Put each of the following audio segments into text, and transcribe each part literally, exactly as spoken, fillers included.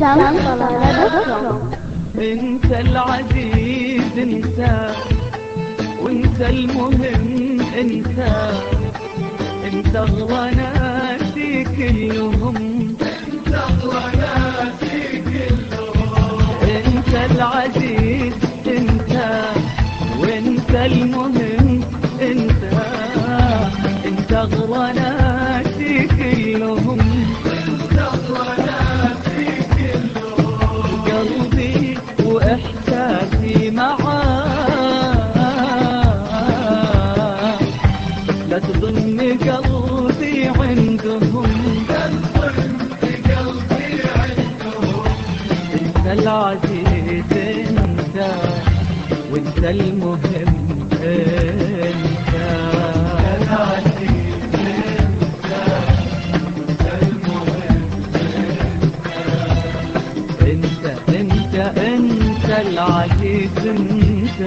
انت العزيز انت، وانت المهم انت، انت اغلى ناسي كلهم، انت اغلى ناسي كلهم. انت العزيز انت، وانت المهم انت، انت اغلى ناسي كلهم، انت اغلى ناسي كلهم. قلبي واحساسي معاك، لا تظن قلبي عندهم، لا تظن قلبي عندهم. انت العزيز انت، وانت المهم انت، العزيز انت، وانت المهم انت، انت انت العزيز انت.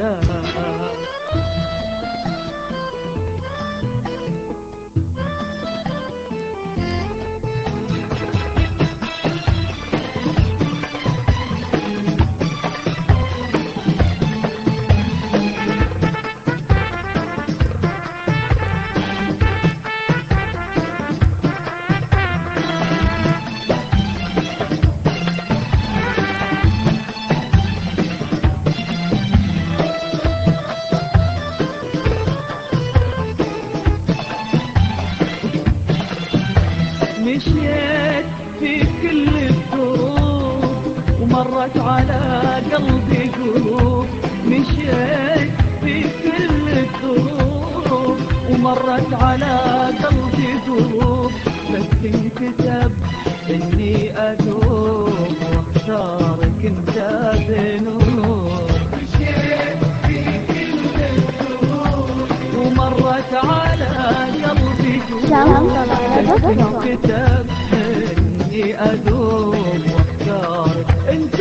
مشيت في كل الدروب ومرت على قلبي قلوب، مشيت في كل الدروب ومرت على قلبي قلوب، بس انكتب اني ادوب واختارك انت بنور. مشيت في كل الدروب ومرت على قلبي قلوب، كتاب اني ادوم واختارك انت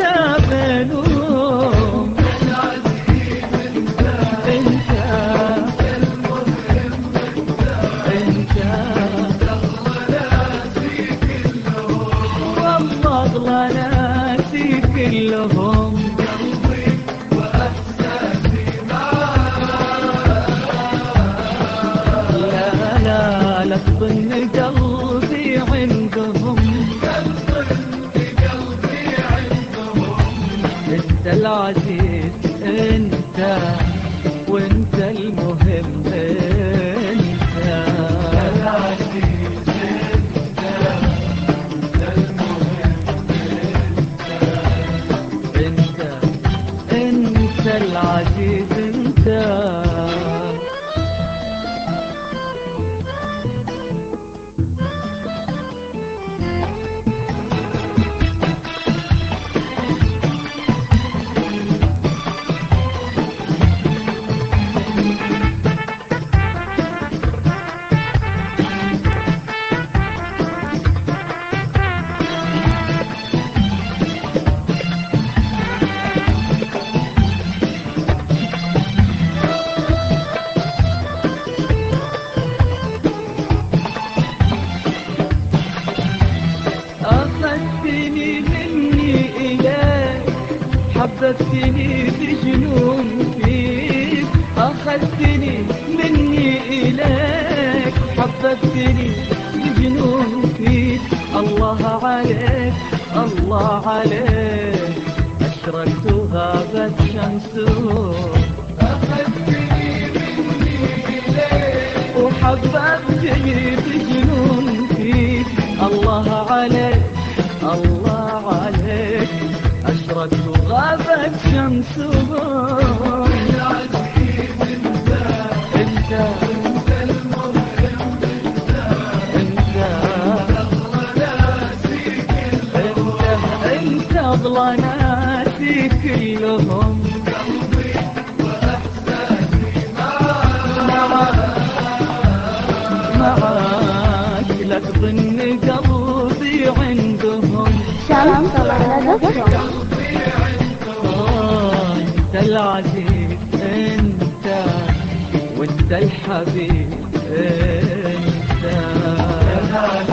بنوم. العزيز انت، انت المهم انت، انت اغلى ناسي كلهم، والله اغلى ناسي كلهم. قلبي واحساسي معاك، لا لا لا تظن قلبي عندهم، قلبي عندهم. انت العزيز انت، وانت المهم انت، العزيز انت، وانت المهم انت، انت انت العزيز انت. أخذتني مني إليك، حببتني بجنون فيك، أخذتني مني إليك، حببتني بجنون فيك. الله عليك الله عليك، أشرقت وغابت شمسك. أخذتني مني إليك وحببتني بجنون فيك. الله عليك الله عليك، أشرقت وغابت شمسك. العزيز انت، انت انت المهم انت، انت اغلى ناسي كلهم، انت اغلى ناسي كلهم. قلبي واحساسي معاك، معاك لا تظن قلبي عندهم، قلبي عندهم. انت العزيز انت، وانت الحبيب انت.